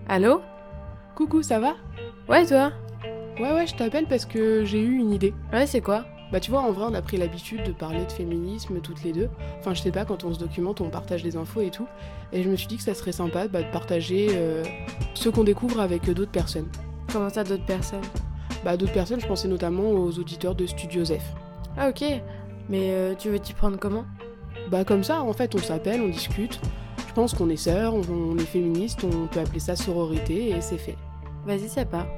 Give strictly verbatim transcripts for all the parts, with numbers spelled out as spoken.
Allô? Coucou, ça va? Ouais, toi? Ouais, ouais, je t'appelle parce que j'ai eu une idée. Ouais, c'est quoi? Bah, tu vois, en vrai, on a pris l'habitude de parler de féminisme toutes les deux. Enfin, je sais pas, quand on se documente, on partage des infos et tout. Et je me suis dit que ça serait sympa bah, de partager euh, ce qu'on découvre avec d'autres personnes. Comment ça, d'autres personnes? Bah, d'autres personnes, je pensais notamment aux auditeurs de Studio Zef. Ah, ok. Mais euh, tu veux t'y prendre comment? Bah, comme ça, en fait, on s'appelle, on discute. Je pense qu'on est sœurs, on, on est féministes, on peut appeler ça sororité et c'est fait. Vas-y, c'est pas.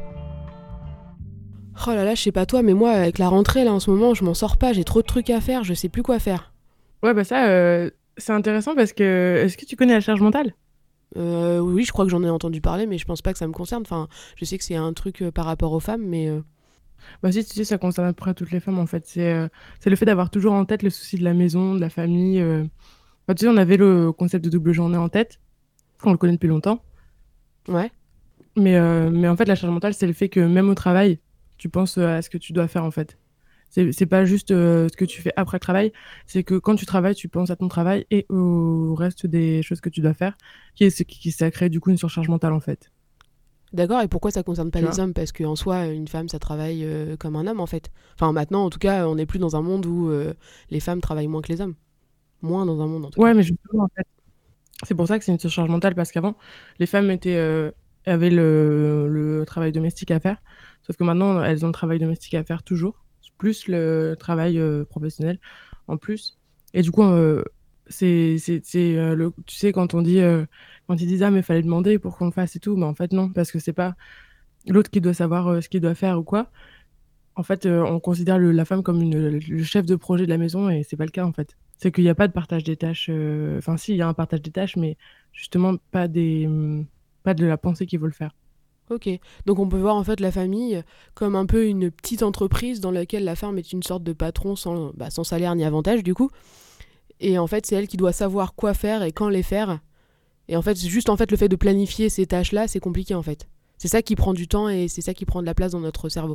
Oh là là, je sais pas toi, mais moi, avec la rentrée, là, en ce moment, je m'en sors pas, j'ai trop de trucs à faire, je sais plus quoi faire. Ouais, bah ça, euh, c'est intéressant parce que... Est-ce que tu connais la charge mentale? Euh, oui, je crois que j'en ai entendu parler, mais je pense pas que ça me concerne. Enfin, je sais que c'est un truc euh, par rapport aux femmes, mais... euh, Bah si, tu sais, ça concerne à peu près toutes les femmes, en fait. C'est euh, c'est le fait d'avoir toujours en tête le souci de la maison, de la famille. euh. Bah, tu sais, on avait le concept de double journée en tête, on le connaît depuis longtemps. Ouais. Mais, euh, mais en fait, la charge mentale, c'est le fait que même au travail, tu penses euh, à ce que tu dois faire, en fait. C'est c'est pas juste euh, ce que tu fais après le travail, c'est que quand tu travailles, tu penses à ton travail et au reste des choses que tu dois faire, qui est ce qui, qui ça crée du coup une surcharge mentale, en fait. D'accord, et pourquoi ça concerne pas Tu les vois? hommes? Parce qu'en soi, une femme, ça travaille euh, comme un homme, en fait. Enfin, maintenant, en tout cas, on n'est plus dans un monde où euh, les femmes travaillent moins que les hommes. Moins dans un monde, en tout cas. Ouais, mais justement, en fait, c'est pour ça que c'est une surcharge mentale, parce qu'avant, les femmes étaient, euh, avaient le, le travail domestique à faire, sauf que maintenant, elles ont le travail domestique à faire toujours, plus le travail euh, professionnel en plus. Et du coup, euh, c'est, c'est, c'est, euh, le, tu sais, quand on dit, euh, quand ils disent, ah, mais fallait demander pour qu'on le fasse et tout, mais en fait, non, parce que c'est pas l'autre qui doit savoir euh, ce qu'il doit faire ou quoi. En fait, euh, on considère le- la femme comme une, le chef de projet de la maison et c'est pas le cas en fait. C'est qu'il n'y a pas de partage des tâches. euh, Enfin, si, il y a un partage des tâches, mais justement pas des, hum, pas de la pensée qui veut le faire. Ok. Donc on peut voir, en fait, la famille comme un peu une petite entreprise dans laquelle la femme est une sorte de patron sans, bah, sans salaire ni avantage, du coup. Et en fait, c'est elle qui doit savoir quoi faire et quand les faire. Et en fait, c'est juste en fait le fait de planifier ces tâches-là, c'est compliqué en fait. C'est ça qui prend du temps et c'est ça qui prend de la place dans notre cerveau.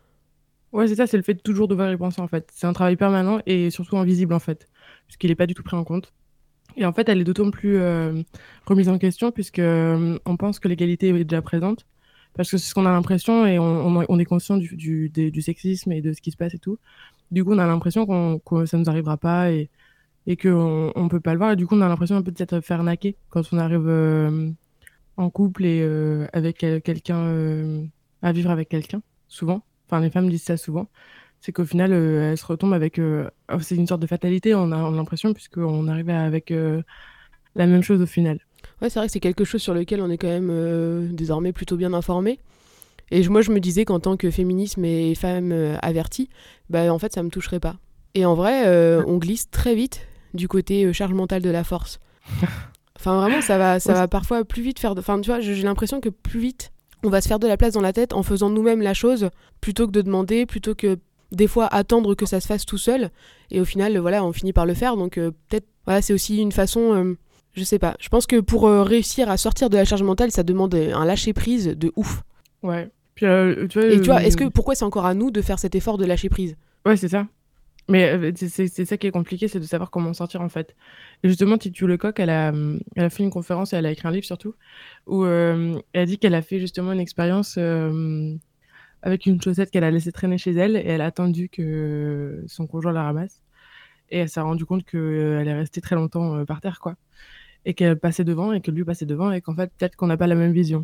Ouais, c'est ça, c'est le fait de toujours devoir y penser en fait. C'est un travail permanent et surtout invisible en fait, puisqu'il n'est pas du tout pris en compte. Et en fait, elle est d'autant plus euh, remise en question puisque euh, on pense que l'égalité est déjà présente. Parce que c'est ce qu'on a l'impression et on, on- on est conscient du, du, des- du sexisme et de ce qui se passe et tout. Du coup, on a l'impression qu'on, que ça nous arrivera pas et, et qu'on on peut pas le voir. Et du coup, on a l'impression un peu de s'être fait arnaquer quand on arrive euh, en couple et euh, avec euh, quelqu'un, euh, à vivre avec quelqu'un, souvent. Enfin, les femmes disent ça souvent. C'est qu'au final, euh, elles se retombent avec... euh, oh, c'est une sorte de fatalité, on a, on a l'impression, puisqu'on arrive à- avec euh, la même chose au final. Ouais, c'est vrai que c'est quelque chose sur lequel on est quand même euh, désormais plutôt bien informé. Et je- moi, je me disais qu'en tant que féminisme et femme euh, avertie, bah en fait, ça me toucherait pas. Et en vrai, euh, on glisse très vite du côté euh, charge mentale de la force. Enfin, vraiment, ça va, ça Ouais, va c'est- parfois plus vite faire. de- Enfin, tu vois, j'ai l'impression que plus vite, on va se faire de la place dans la tête en faisant nous-mêmes la chose, plutôt que de demander, plutôt que des fois attendre que ça se fasse tout seul. Et au final, euh, voilà, on finit par le faire. Donc euh, peut-être, voilà, c'est aussi une façon. euh, je sais pas. Je pense que pour euh, réussir à sortir de la charge mentale, ça demande euh, un lâcher prise de ouf. ouais. Puis, euh, tu vois, Et tu vois, est-ce que euh, pourquoi c'est encore à nous de faire cet effort de lâcher prise? ouais, c'est ça. Mais euh, c'est c'est- c'est ça qui est compliqué, c'est de savoir comment en sortir en fait. Et justement, Titu Lecoq, elle a, hum, elle a fait une conférence et elle a écrit un livre surtout, où euh, elle a dit qu'elle a fait justement une expérience euh, avec une chaussette qu'elle a laissée traîner chez elle et elle a attendu que son conjoint la ramasse. Et elle s'est rendue compte qu'elle est restée très longtemps euh, par terre, quoi. Et qu'elle passait devant et que lui passait devant et qu'en fait, peut-être qu'on n'a pas la même vision.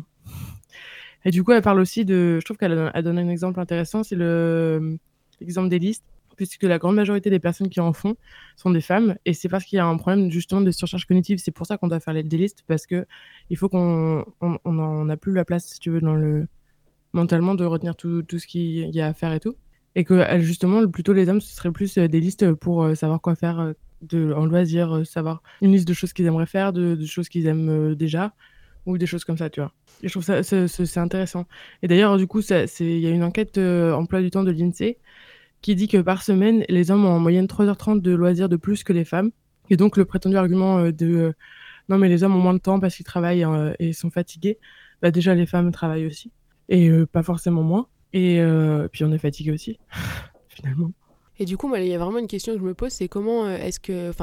Et du coup, elle parle aussi de. Je trouve qu'elle a- elle donne un exemple intéressant, c'est le, l'exemple des listes, puisque la grande majorité des personnes qui en font sont des femmes, et c'est parce qu'il y a un problème justement de surcharge cognitive. C'est pour ça qu'on doit faire les- des listes, parce que il faut qu'on on, on en a plus la place, si tu veux, dans le mentalement de retenir tout, tout ce qu'il y a à faire et tout. Et que euh, justement, plutôt les hommes, ce serait plus euh, des listes pour euh, savoir quoi faire euh, de, en loisir, euh, savoir une liste de choses qu'ils aimeraient faire, de, de choses qu'ils aiment euh, déjà, ou des choses comme ça, tu vois. Et je trouve ça c'est c'est- c'est intéressant. Et d'ailleurs, du coup, ça- c'est- il y a une enquête euh, emploi du temps de l'INSEE qui dit que par semaine, les hommes ont en moyenne trois heures trente de loisirs de plus que les femmes. Et donc, le prétendu argument euh, de euh, non, mais les hommes ont moins de temps parce qu'ils travaillent euh, et sont fatigués, bah, déjà, les femmes travaillent aussi. Et euh, pas forcément moins. Et euh, puis, on est fatigué aussi, finalement. Et du coup, moi, il y a vraiment une question que je me pose, c'est comment euh, est-ce que, enfin,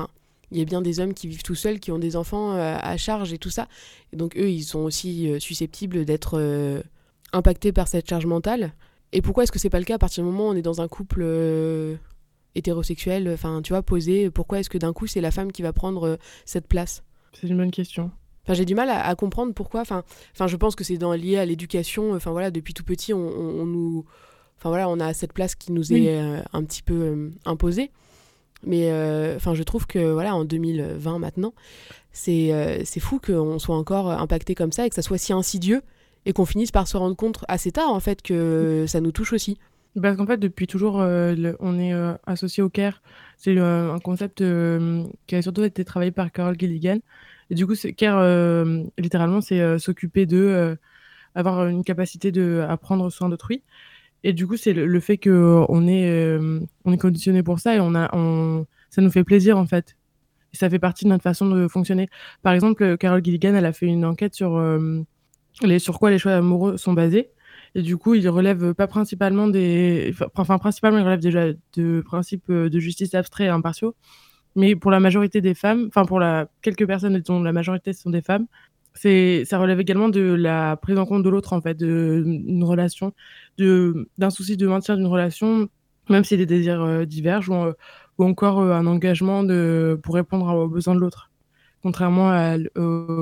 il y a bien des hommes qui vivent tout seuls, qui ont des enfants euh, à charge et tout ça. Et donc eux, ils sont aussi euh, susceptibles d'être euh, impactés par cette charge mentale. Et pourquoi est-ce que c'est pas le cas à partir du moment où on est dans un couple euh, hétérosexuel, enfin tu vois, posé, pourquoi est-ce que d'un coup c'est la femme qui va prendre euh, cette place? C'est une bonne question. Enfin, j'ai du mal à, à comprendre pourquoi. Enfin, enfin, je pense que c'est dans, lié à l'éducation. Enfin voilà, depuis tout petit, on, on, on nous, enfin voilà, on a cette place qui nous Oui. est euh, un petit peu euh, imposée. Mais euh, enfin, je trouve que voilà, en deux mille vingt maintenant, c'est euh, c'est fou qu'on soit encore impacté comme ça et que ça soit si insidieux et qu'on finisse par se rendre compte assez tard en fait que ça nous touche aussi. Parce qu'en fait, depuis toujours, euh, le- on est euh, associé au care. C'est euh, un concept euh, qui a surtout été travaillé par Carol Gilligan. Et du coup, c'est, care, euh, littéralement, c'est euh, s'occuper d'eux, euh, avoir une capacité de, à prendre soin d'autrui. Et du coup, c'est le, le fait qu'on est, euh, on est conditionné pour ça et on a, on, ça nous fait plaisir, en fait. Et ça fait partie de notre façon de fonctionner. Par exemple, Carol Gilligan, elle a fait une enquête sur, euh, les, sur quoi les choix amoureux sont basés. Et du coup, il relève pas principalement des... Enfin, principalement, il relève déjà de principes de justice abstraits et impartiaux. Mais pour la majorité des femmes, enfin, pour la... quelques personnes dont la majorité sont des femmes, c'est... ça relève également de la prise en compte de l'autre, en fait, d'une relation, de... d'un souci de maintien d'une relation, même si les désirs euh, divergent, ou, euh, ou encore euh, un engagement de... pour répondre aux besoins de l'autre. Contrairement à, l-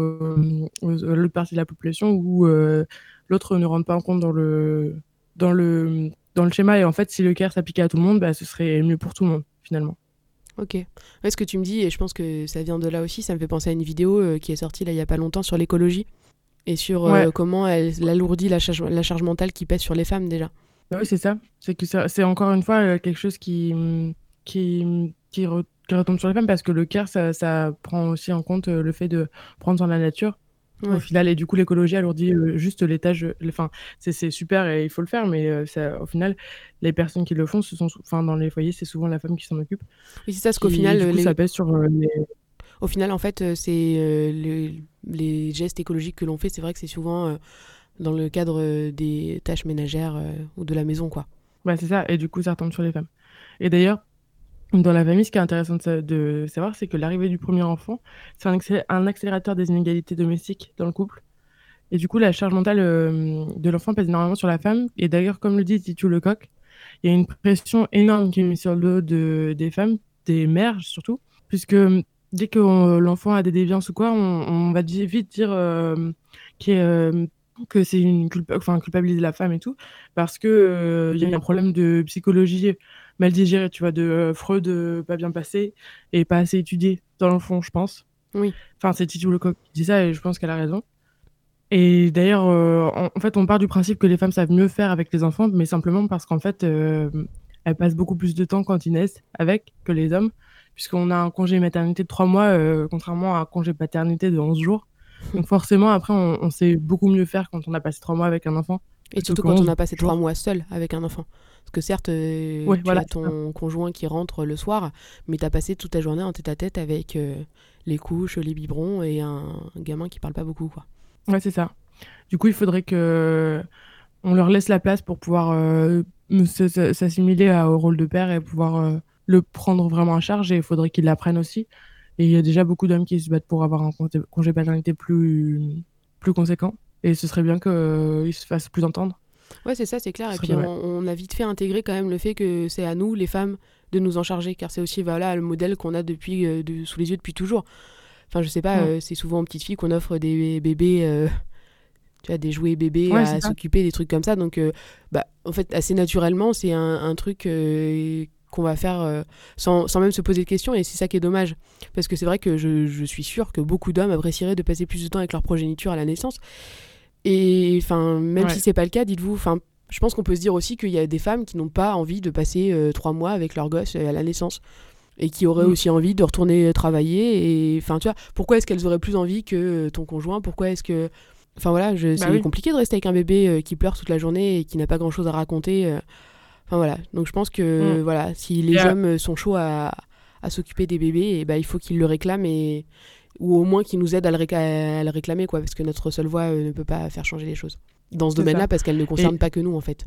au- aux- à l'autre partie de la population où euh, l'autre ne rentre pas en compte dans le, dans le, dans le schéma. Et en fait, si le care s'appliquait à tout le monde, bah, ce serait mieux pour tout le monde, finalement. Ok. Ouais, ce que tu me dis, et je pense que ça vient de là aussi, ça me fait penser à une vidéo euh, qui est sortie là il y a pas longtemps sur l'écologie et sur euh, Ouais, comment elle alourdit la charge, la charge mentale qui pèse sur les femmes déjà. bah oui, c'est ça. C'est que ça- c'est encore une fois euh, quelque chose qui, hum, qui, hum, qui, re- qui retombe sur les femmes parce que le care, ça, ça prend aussi en compte euh, le fait de prendre soin de la nature. Au Ouais. final, et du coup, l'écologie alourdit euh, juste les tâches. euh, Enfin, c'est c'est super et il faut le faire, mais euh, ça, au final, les personnes qui le font, ce sont, sou- enfin, dans les foyers, c'est souvent la femme qui s'en occupe. Oui, c'est ça, parce qu'au Qui, et final, du euh, coup, ça les... pèse sur euh, les. au final, en fait, euh, c'est euh, le- les gestes écologiques que l'on fait, c'est vrai que c'est souvent euh, dans le cadre euh, des tâches ménagères euh, ou de la maison, quoi. Bah, c'est ça, et du coup, ça retombe sur les femmes. Et d'ailleurs, dans la famille, ce qui est intéressant de, sa- de savoir, c'est que l'arrivée du premier enfant, c'est un, accélé- un accélérateur des inégalités domestiques dans le couple. Et du coup, la charge mentale euh, de l'enfant pèse énormément sur la femme. Et d'ailleurs, comme le dit Titu Lecoq, il y a une pression énorme qui est mise sur le dos de, des femmes, des mères surtout, puisque euh, dès que on- l'enfant a des déviances ou quoi, on, on va di- vite dire euh, qu'il y a, euh, que c'est une culpa enfin, culpabiliser la femme et tout, parce que euh, il y a un problème de psychologie mal digéré, tu vois, de euh, Freud euh, pas bien passé et pas assez étudié dans le fond, je pense. Oui. Enfin, c'est Titu Lecoq qui dit ça et je pense qu'elle a raison. Et d'ailleurs, euh, en, en fait, on part du principe que les femmes savent mieux faire avec les enfants, mais simplement parce qu'en fait, euh, elles passent beaucoup plus de temps quand ils naissent avec que les hommes, puisqu'on a un congé maternité de trois mois, euh, contrairement à un congé paternité de onze jours. Donc forcément, après, on, on sait beaucoup mieux faire quand on a passé trois mois avec un enfant, Et plutôt surtout que quand on onze a passé trois jours. mois seul avec un enfant. Parce que certes, euh, Ouais, tu voilà, as c'est ça. ton conjoint qui rentre le soir, mais tu as passé toute ta journée en tête-à-tête avec euh, les couches, les biberons et un gamin qui parle pas beaucoup, quoi. Ouais, c'est ça. Du coup, il faudrait que on leur laisse la place pour pouvoir euh, s- s- s'assimiler à- au rôle de père et pouvoir euh, le prendre vraiment en charge. Et il faudrait qu'ils l'apprennent aussi. Et il y a déjà beaucoup d'hommes qui se battent pour avoir un congé congé paternité plus, plus conséquent. Et ce serait bien qu'ils se fassent plus entendre. Ouais, c'est ça, c'est clair. Ce Et serait puis pas mal. on, on a vite fait intégrer quand même le fait que c'est à nous, les femmes, de nous en charger, car c'est aussi voilà, le modèle qu'on a depuis, euh, de, sous les yeux depuis toujours. Enfin, je sais pas, Mm. euh, c'est souvent aux petites filles qu'on offre des bébés, euh, tu vois, des jouets bébés Ouais, à c'est ça. s'occuper, des trucs comme ça. Donc, euh, bah, en fait, assez naturellement, c'est un, un truc euh, qu'on va faire euh, sans, sans même se poser de questions. Et c'est ça qui est dommage. Parce que c'est vrai que je, je suis sûre que beaucoup d'hommes apprécieraient de passer plus de temps avec leur progéniture à la naissance. Et enfin, même Ouais. si c'est pas le cas, dites-vous, enfin, je pense qu'on peut se dire aussi qu'il y a des femmes qui n'ont pas envie de passer euh, trois mois avec leur gosse euh, à la naissance et qui auraient Mm. aussi envie de retourner travailler. Et enfin, tu vois, pourquoi est-ce qu'elles auraient plus envie que euh, ton conjoint? Pourquoi est-ce que, enfin voilà, je, Bah c'est oui. compliqué de rester avec un bébé euh, qui pleure toute la journée et qui n'a pas grand-chose à raconter. euh. Enfin voilà, donc je pense que Mm. voilà, si les Et, euh, hommes euh, sont chauds à, à s'occuper des bébés, et ben il faut qu'ils le réclament et ou au moins qu'ils nous aident à le, réca- à le réclamer, quoi, parce que notre seule voix euh, ne peut pas faire changer les choses dans ce C'est domaine-là ça. parce qu'elle ne Et concerne pas que nous en fait.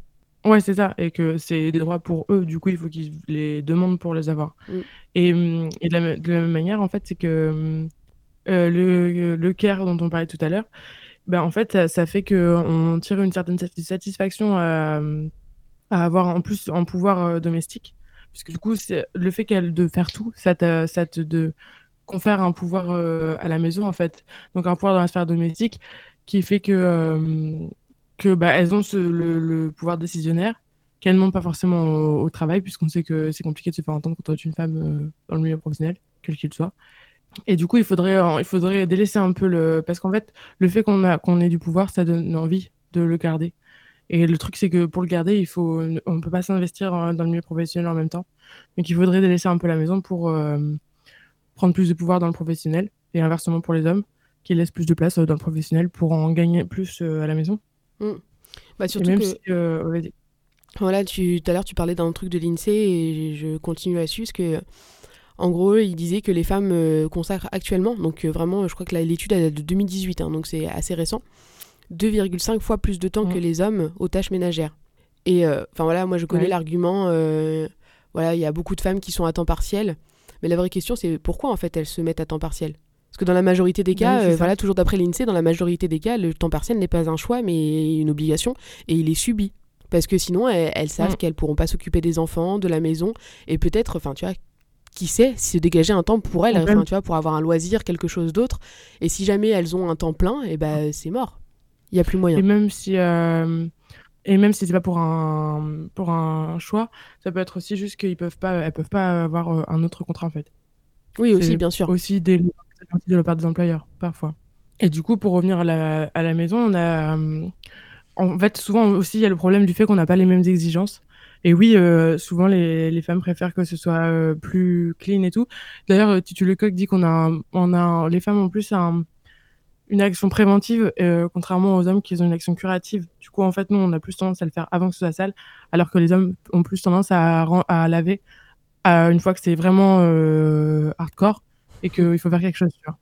Ouais, c'est ça, et que c'est des droits pour eux, du coup, il faut qu'ils les demandent pour les avoir. Mmh. Et, mmh, et de la me de la même manière, en fait, c'est que, mmh, heu, le le care dont on parlait tout à l'heure, bah, en fait, ça ça fait qu'on tire une certaine sati satisfaction à, mmh, à avoir en plus un pouvoir, heu, domestique. Puisque du coup, c'est le fait qu'elle de faire tout, ça te ça te de confère un pouvoir, heu, à la maison, en fait. Donc un pouvoir dans la sphère domestique qui fait que, hem, que, bah, elles ont ce le le pouvoir décisionnaire qu'elles n'ont pas forcément au au travail, puisqu'on sait que c'est compliqué de se faire entendre quand on est une femme, heu, dans le milieu professionnel, quel qu'il soit. Et du coup, il faudrait en il faudrait délaisser un peu le parce qu'en fait, le fait qu'on a qu'on ait du pouvoir, ça donne envie de le garder. Et le truc, c'est que pour le garder, il faut ne on peut pas s'investir, heu, dans le milieu professionnel en même temps. Donc il faudrait délaisser un peu la maison pour, hem, prendre plus de pouvoir dans le professionnel et inversement pour les hommes, qui laissent plus de place, heu, dans le professionnel pour en gagner plus, heu, à la maison. Mmh. Bah, Et surtout même que si, heu ouais, vas-y. voilà, tu tout à l'heure, tu parlais d'un truc de l'INSEE et je continue là-dessus parce que, en gros, il disait que les femmes, heu, consacrent actuellement, donc heu, vraiment, je crois que la l'étude, elle date de deux mille dix-huit, hein, donc c'est assez récent, deux virgule cinq fois plus de temps que Mmh. les hommes aux tâches ménagères. Et euh, enfin voilà, moi je connais Ouais. l'argument, euh, voilà, il y a beaucoup de femmes qui sont à temps partiel, mais la vraie question c'est pourquoi en fait elles se mettent à temps partiel. Parce que dans la majorité des Bah cas, oui, c'est euh, ça. voilà, toujours d'après l'INSEE, dans la majorité des cas, le temps partiel n'est pas un choix mais une obligation et il est subi. Parce que sinon elles, elles savent Mmh. qu'elles pourront pas s'occuper des enfants, de la maison et peut-être, enfin tu vois, qui sait, se dégager un temps pour elles, Ou enfin même tu vois, pour avoir un loisir, quelque chose d'autre. Et si jamais elles ont un temps plein, et ben c'est mort. Il y a plus moyen. et même si, hem et même si c'est pas pour un pour un choix, ça peut être aussi juste qu'ils peuvent pas elles peuvent pas avoir, heu, un autre contrat, en fait. Oui aussi, C'est bien sûr. aussi des de la part des employeurs, parfois. Et du coup, pour revenir à la à la maison, on a, hem, en fait, souvent aussi, il y a le problème du fait qu'on n'a pas les mêmes exigences. Et oui, heu, souvent les les femmes préfèrent que ce soit, heu, plus clean et tout. D'ailleurs, heu, Tutu Lecoq dit qu'on a un on a un les femmes ont plus un une action préventive, heu, contrairement aux hommes qui ont une action curative. Du coup, en fait, nous, on a plus tendance à le faire avant que ce soit sale, alors que les hommes ont plus tendance à ren à laver, heu, une fois que c'est vraiment, heu, hardcore et qu'il faut faire quelque chose, tu vois?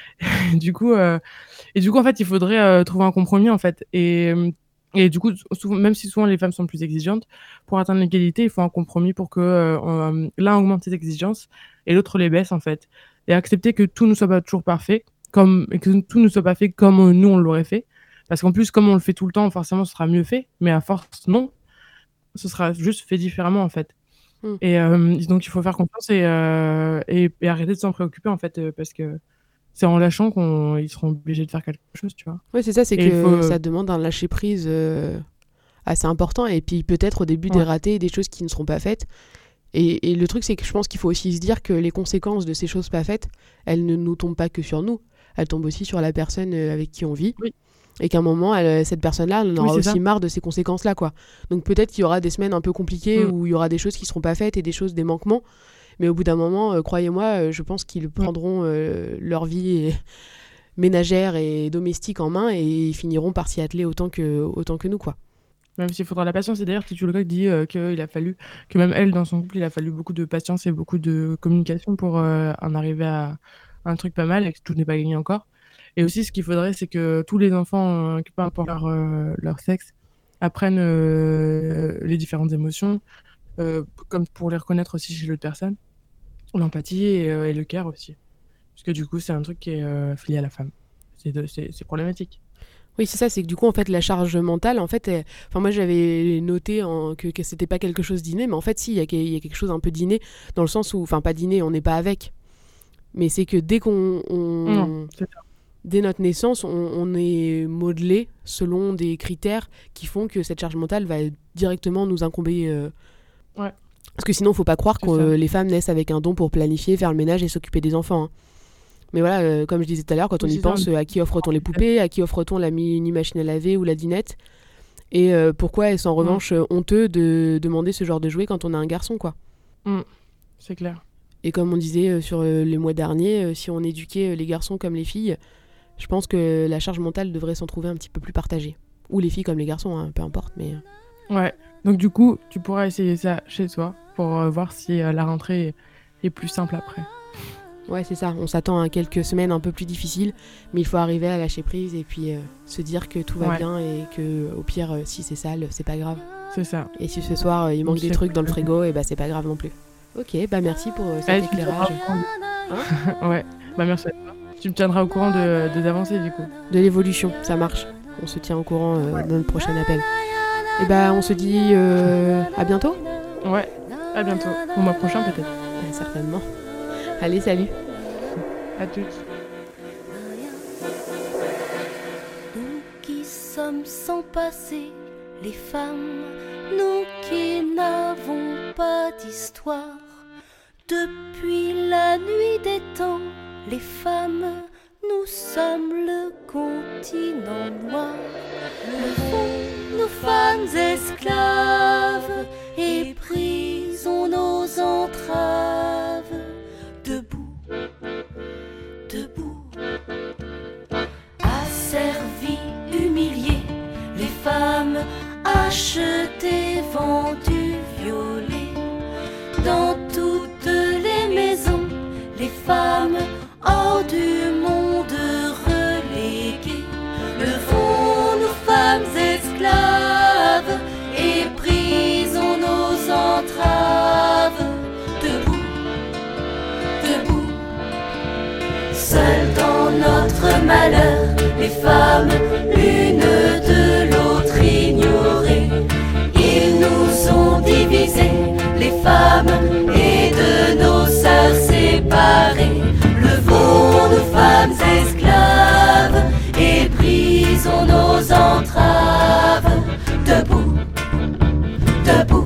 Du coup, heu et du coup, en fait, il faudrait, heu, trouver un compromis, en fait. Et hem et du coup, souvent même si souvent les femmes sont plus exigeantes, pour atteindre l'égalité, il faut un compromis pour que, heu, on, l'un augmente ses exigences et l'autre les baisse, en fait. Et accepter que tout ne soit pas toujours parfait, comme et que tout ne soit pas fait comme, heu, nous, on l'aurait fait. Parce qu'en plus, comme on le fait tout le temps, forcément, ce sera mieux fait, mais à force, non, ce sera juste fait différemment, en fait. Mm. Et hem, donc il faut faire confiance et heu et et arrêter de s'en préoccuper, en fait, heu, parce que c'est en lâchant qu'ils seront obligés de faire quelque chose, tu vois? Ouais, c'est ça, c'est Et il que faut ça demande un lâcher prise euh, assez important et puis peut-être au début des ouais, ratés, des choses qui ne seront pas faites. Et, et le truc, c'est que je pense qu'il faut aussi se dire que les conséquences de ces choses pas faites, elles ne nous tombent pas que sur nous, elles tombent aussi sur la personne euh, avec qui on vit. oui, Et qu'à un moment, elle- cette personne-là, elle en oui, aura c'est ça. aussi marre de ces conséquences-là, quoi. Donc peut-être qu'il y aura des semaines un peu compliquées Mmh, où il y aura des choses qui seront pas faites et des choses, des manquements. Mais au bout d'un moment, euh, croyez-moi, euh, je pense qu'ils mmh. prendront euh, leur vie et- ménagère et domestique en main et ils finiront par s'y atteler autant que, autant que nous, quoi. Même s'il faudra la patience. Et d'ailleurs, Tutu Lecoq dit, heu, qu'il a fallu que même elle, dans son couple, il a fallu beaucoup de patience et beaucoup de communication pour, heu, en arriver à un truc pas mal et que tout n'est pas gagné encore. Et aussi, ce qu'il faudrait, c'est que tous les enfants, heu, que peu importe leur, heu, leur sexe, apprennent, heu, les différentes émotions, heu, comme pour les reconnaître aussi chez l'autre personne, l'empathie et heu et le care aussi. Parce que du coup, c'est un truc qui est, heu, filié à la femme. C'est de c'est c'est problématique. Oui, c'est ça, c'est que du coup, en fait, la charge mentale, en fait, elle- enfin, moi, j'avais noté en- que, que c'était pas quelque chose d'inné, mais en fait, si, il y, a que- il y a quelque chose un peu d'inné, dans le sens où, enfin, pas d'inné, on n'est pas avec, mais c'est que dès qu'on, Non, on- c'est ça. dès notre naissance, on, on est modelé selon des critères qui font que cette charge mentale va directement nous incomber. euh. Ouais, Parce que sinon, faut pas croire c'est que ça. euh, les femmes naissent avec un don pour planifier, faire le ménage et s'occuper des enfants, hein. Mais voilà, euh, comme je disais tout à l'heure, quand on Oui, y c'est ça. pense, euh, à qui offre-t-on les poupées, à qui offre-t-on la mini-machine à laver ou la dinette. Et euh, pourquoi est-ce en Mmh, revanche euh, honteux de demander ce genre de jouet quand on a un garçon, quoi. mmh, c'est clair. Et comme on disait euh, sur euh, les mois derniers, euh, si on éduquait euh, les garçons comme les filles, je pense que la charge mentale devrait s'en trouver un petit peu plus partagée. Ou les filles comme les garçons, hein, peu importe. Mais Ouais, donc du coup, tu pourras essayer ça chez toi pour euh, voir si euh, la rentrée est, est plus simple après. ouais, c'est ça. On s'attend à quelques semaines un peu plus difficiles, mais il faut arriver à lâcher prise et puis euh, se dire que tout va Ouais. bien et que au pire, euh, si c'est sale, c'est pas grave. C'est ça. Et si ce soir euh, il manque Donc, des c'est trucs dans le cool. frigo, et bah c'est pas grave non plus. Ok, bah merci pour euh, cet Allez, tu me éclairage. tiendras au courant. Ouais, bah merci à toi. Tu me tiendras au courant de, des avancées du coup. De l'évolution, ça marche. On se tient au courant euh, dans notre prochain appel. Et bah on se dit euh, à bientôt. Ouais, à bientôt. Au mois prochain peut-être. Euh, certainement. Allez, salut. À tous. Nous qui sommes sans passé, les femmes, nous qui n'avons pas d'histoire. Depuis la nuit des temps, les femmes, nous sommes le continent noir. Levons nos femmes esclaves et brisons nos entraves. Debout, debout. Asservies, humiliées, les femmes achetées, vendues, violées. Dans toutes les maisons, les femmes hors du monde reléguées. Levons nos femmes esclaves et brisons nos entraves. Debout, debout. Seules dans notre malheur, les femmes, l'une de l'autre ignorées. Ils nous ont divisés, les femmes, et de nos sœurs séparées. Levons nos femmes esclaves et brisons nos entraves. Debout, debout.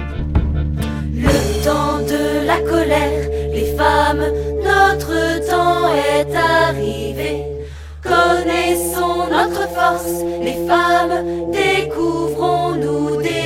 Le temps de la colère, les femmes, notre temps est arrivé. Connaissons notre force, les femmes, découvrons-nous des